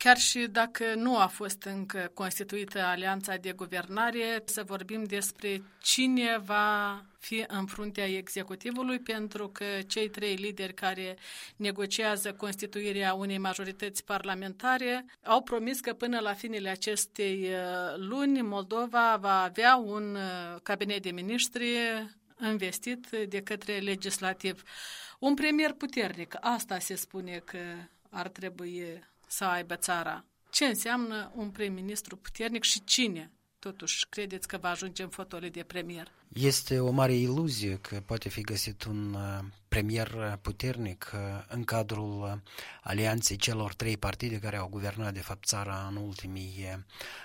Chiar și dacă nu a fost încă constituită alianța de guvernare, să vorbim despre cine va fi în fruntea executivului, pentru că cei 3 lideri care negociază constituirea unei majorități parlamentare au promis că până la finele acestei luni Moldova va avea un cabinet de miniștri investit de către legislativ. Un premier puternic, asta se spune că ar trebui să aibă țara. Ce înseamnă un prim-ministru puternic și cine, totuși, credeți că va ajunge în fotoliu de premier? Este o mare iluzie că poate fi găsit un premier puternic în cadrul alianței celor 3 partide care au guvernat, de fapt, țara în ultimii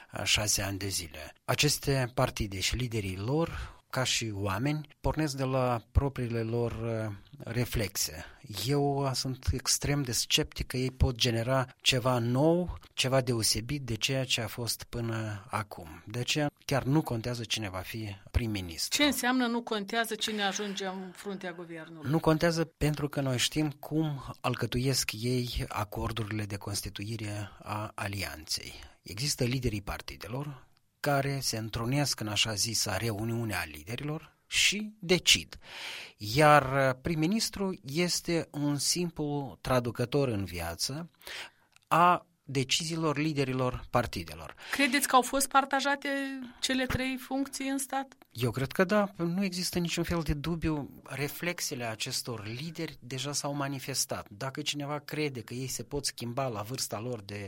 6 ani de zile. Aceste partide și liderii lor, ca și oameni, pornesc de la propriile lor reflexe. Eu sunt extrem de sceptic că ei pot genera ceva nou, ceva deosebit de ceea ce a fost până acum. De aceea chiar nu contează cine va fi prim-ministru. Ce înseamnă nu contează cine ajunge în fruntea guvernului? Nu contează pentru că noi știm cum alcătuiesc ei acordurile de constituire a alianței. Există liderii partidelor care se întrunesc în așa zisa reuniune a liderilor și decid. Iar prim-ministru este un simplu traducător în viață a deciziilor liderilor partidelor. Credeți că au fost partajate cele 3 funcții în stat? Eu cred că da, nu există niciun fel de dubiu. Reflexele acestor lideri deja s-au manifestat. Dacă cineva crede că ei se pot schimba la vârsta lor de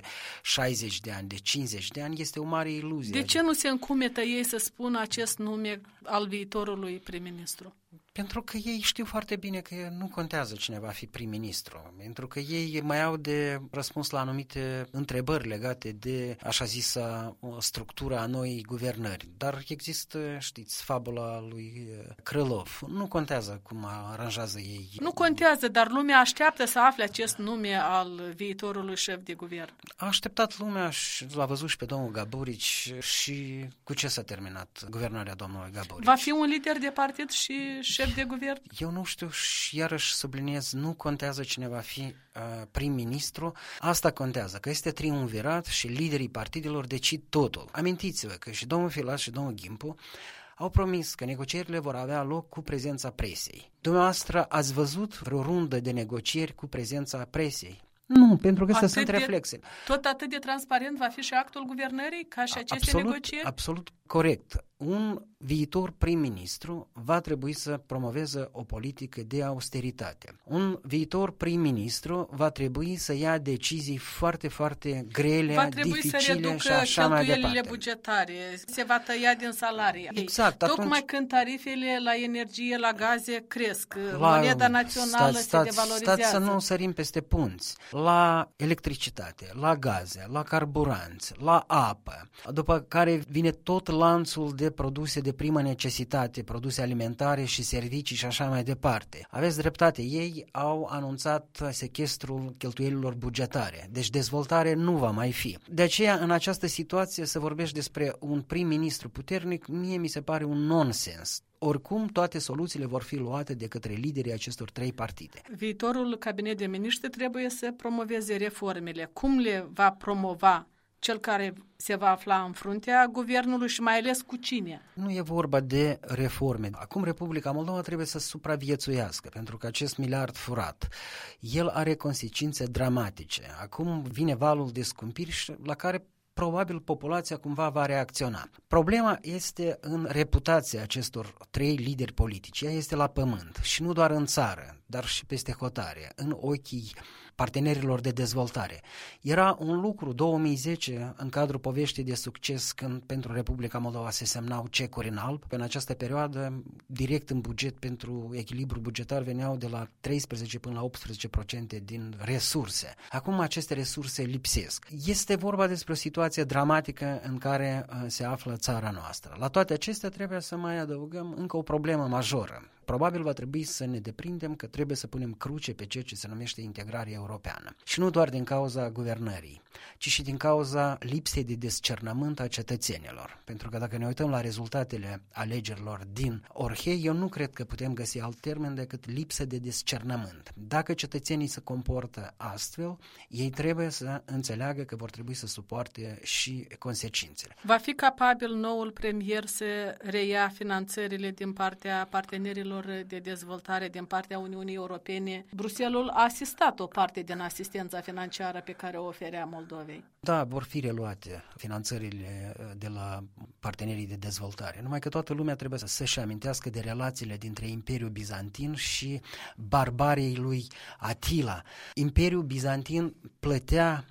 60 de ani, de 50 de ani, este o mare iluzie. De ce nu se încumetă ei să spună acest nume al viitorului prim-ministru? Pentru că ei știu foarte bine că nu contează cine va fi prim-ministru, pentru că ei mai au de răspuns la anumite întrebări legate de, așa zisă, structura a noii guvernări. Dar există, știți, fabula lui Krylov. Nu contează cum aranjează ei. Nu contează, dar lumea așteaptă să afle acest nume al viitorului șef de guvern. A așteptat lumea și l-a văzut și pe domnul Gaburici și cu ce s-a terminat guvernarea domnului Gaburici. Va fi un lider de partid și șef de guvern? Eu nu știu și iarăși subliniez, nu contează cine va fi prim-ministru, asta contează, că este triumvirat și liderii partidelor decid totul. Amintiți-vă că și domnul Filat și domnul Ghimpu au promis că negocierile vor avea loc cu prezența presei. Dumneavoastră ați văzut vreo rundă de negocieri cu prezența presei? Nu, pentru că astea sunt reflexe. Tot atât de transparent va fi și actul guvernării ca și aceste negocieri? Absolut corect. Un viitor prim-ministru va trebui să promoveze o politică de austeritate. Un viitor prim-ministru va trebui să ia decizii foarte, foarte grele, dificile și așa mai departe. Va trebui să reducă cheltuielile bugetare, se va tăia din salarii. Exact. Tocmai când tarifele la energie, la gaze cresc, moneda națională se devalorizează. Stați să nu sărim peste punți. La electricitate, la gaze, la carburanți, la apă, după care vine tot lanțul de produse de primă necesitate, produse alimentare și servicii și așa mai departe. Aveți dreptate, ei au anunțat sechestrul cheltuielilor bugetare, deci dezvoltare nu va mai fi. De aceea, în această situație, să vorbești despre un prim-ministru puternic, mie mi se pare un nonsens. Oricum, toate soluțiile vor fi luate de către liderii acestor 3 partide. Viitorul cabinet de miniștri trebuie să promoveze reformele. Cum le va promova cel care se va afla în fruntea guvernului și mai ales cu cine? Nu e vorba de reforme. Acum Republica Moldova trebuie să supraviețuiască, pentru că acest miliard furat, el are consecințe dramatice. Acum vine valul de scumpiri la care probabil populația cumva va reacționa. Problema este în reputația acestor 3 lideri politici. Ea este la pământ și nu doar în țară, dar și peste hotare, în ochii partenerilor de dezvoltare. Era un lucru 2010 în cadrul poveștii de succes când pentru Republica Moldova se semnau cecuri în alb. În această perioadă, direct în buget pentru echilibru bugetar veneau de la 13 până la 18% din resurse. Acum aceste resurse lipsesc. Este vorba despre o situație dramatică în care se află țara noastră. La toate acestea trebuie să mai adăugăm încă o problemă majoră. probabil va trebui să ne deprindem că trebuie să punem cruce pe ceea ce se numește integrare europeană. Și nu doar din cauza guvernării, ci și din cauza lipsei de discernământ a cetățenilor. Pentru că dacă ne uităm la rezultatele alegerilor din Orhei, eu nu cred că putem găsi alt termen decât lipsă de discernământ. Dacă cetățenii se comportă astfel, ei trebuie să înțeleagă că vor trebui să suporte și consecințele. Va fi capabil noul premier să reia finanțările din partea partenerilor de dezvoltare, din partea Uniunii Europene? Bruxelles a asistat o parte din asistența financiară pe care o oferea Moldovei. Da, vor fi reluate finanțările de la partenerii de dezvoltare. Numai că toată lumea trebuie să-și amintească de relațiile dintre Imperiul Bizantin și barbariei lui Atila. Imperiul Bizantin plătea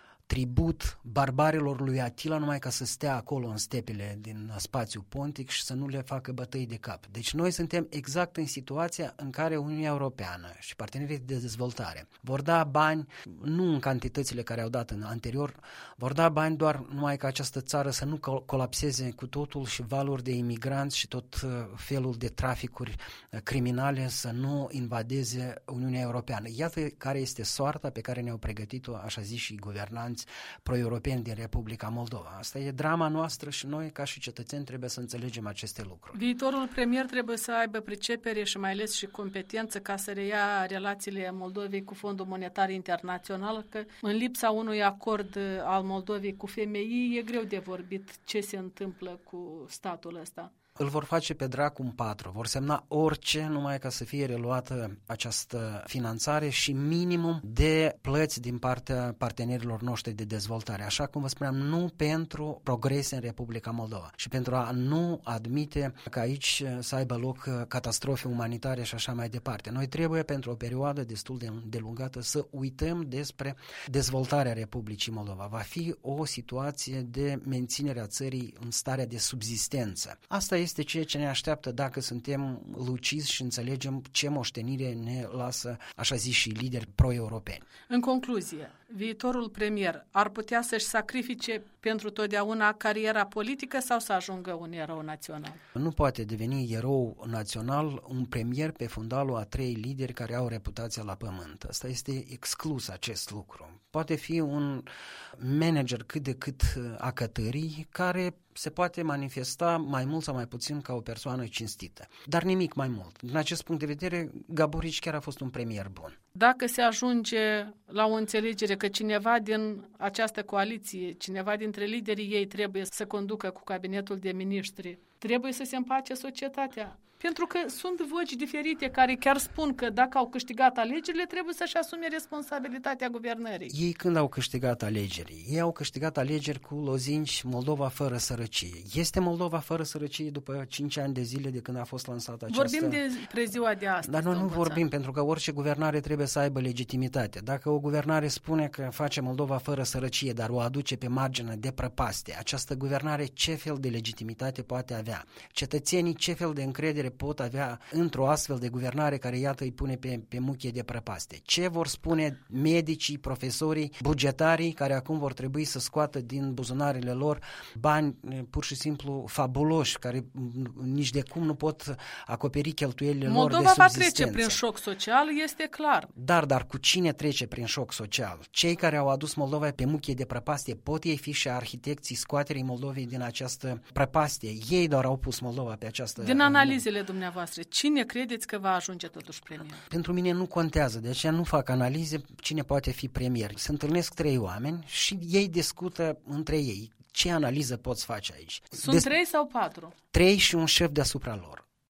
tribut barbarilor lui Atila numai ca să stea acolo în stepele din spațiul pontic și să nu le facă bătăi de cap. Deci noi suntem exact în situația în care Uniunea Europeană și partenerii de dezvoltare vor da bani, nu în cantitățile care au dat în anterior, vor da bani doar numai ca această țară să nu colapseze cu totul și valuri de imigranți și tot felul de traficuri criminale să nu invadeze Uniunea Europeană. Iată care este soarta pe care ne-au pregătit-o, așa zis, și guvernanți pro-europeni din Republica Moldova. Asta e drama noastră și noi, ca și cetățeni, trebuie să înțelegem aceste lucruri. Viitorul premier trebuie să aibă pricepere și mai ales și competență ca să reia relațiile Moldovei cu Fondul Monetar Internațional, că în lipsa unui acord al Moldovei cu FMI e greu de vorbit ce se întâmplă cu statul ăsta. Îl vor face pe dracu în patru, vor semna orice numai ca să fie reluată această finanțare și minimum de plăți din partea partenerilor noștri de dezvoltare. Așa cum vă spuneam, nu pentru progrese în Republica Moldova și pentru a nu admite că aici să aibă loc catastrofe umanitare și așa mai departe. Noi trebuie pentru o perioadă destul de îndelungată să uităm despre dezvoltarea Republicii Moldova. Va fi o situație de menținere a țării în starea de subzistență. Asta este ceea ce ne așteaptă dacă suntem lucizi și înțelegem ce moștenire ne lasă, așa zis, și lideri pro-europeni. În concluzie, viitorul premier ar putea să-și sacrifice pentru totdeauna cariera politică sau să ajungă un erou național? Nu poate deveni erou național un premier pe fundalul a 3 lideri care au reputația la pământ. Asta este exclus, acest lucru. Poate fi un manager cât de cât a cătării care se poate manifesta mai mult sau mai puțin ca o persoană cinstită. Dar nimic mai mult. Din acest punct de vedere, Gaburici chiar a fost un premier bun. Dacă se ajunge la o înțelegere că cineva din această coaliție, cineva dintre liderii ei trebuie să conducă cu cabinetul de miniștri, trebuie să se împace societatea. Pentru că sunt voci diferite care chiar spun că dacă au câștigat alegerile, trebuie să-și asume responsabilitatea guvernării. Ei când au câștigat alegeri? Ei au câștigat alegeri cu lozinci Moldova fără sărăcie. Este Moldova fără sărăcie după 5 ani de zile de când a fost lansată această... Vorbim despre ziua de astăzi. Dar noi nu vorbim, pentru că orice guvernare trebuie să aibă legitimitate. Dacă o guvernare spune că face Moldova fără sărăcie, dar o aduce pe marginea de prăpastie, această guvernare ce fel de legitimitate poate avea? Cetățenii ce fel de încredere pot avea într-o astfel de guvernare care, iată, îi pune pe muchie de prăpastie? Ce vor spune medicii, profesorii, bugetarii care acum vor trebui să scoată din buzunarele lor bani pur și simplu fabuloși, care nici de cum nu pot acoperi cheltuielile lor de subzistență? Moldova va trece prin șoc social, este clar. Dar cu cine trece prin șoc social? Cei care au adus Moldova pe muchie de prăpastie, pot ei fi și arhitecții scoaterii Moldovei din această prăpastie? Ei doar au pus Moldova pe această... Din analizele dumneavoastră, cine credeți că va ajunge totuși premier? Pentru mine nu contează, de aceea nu fac analize cine poate fi premier. Se întâlnesc 3 oameni și ei discută între ei. Ce analiză poți face aici? Sunt 3 sau 4? 3 și un șef deasupra lor.